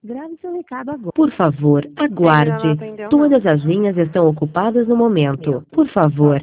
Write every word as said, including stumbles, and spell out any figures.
Grave seu recado agora. Por favor, aguarde. Todas as linhas estão ocupadas no momento. Por favor,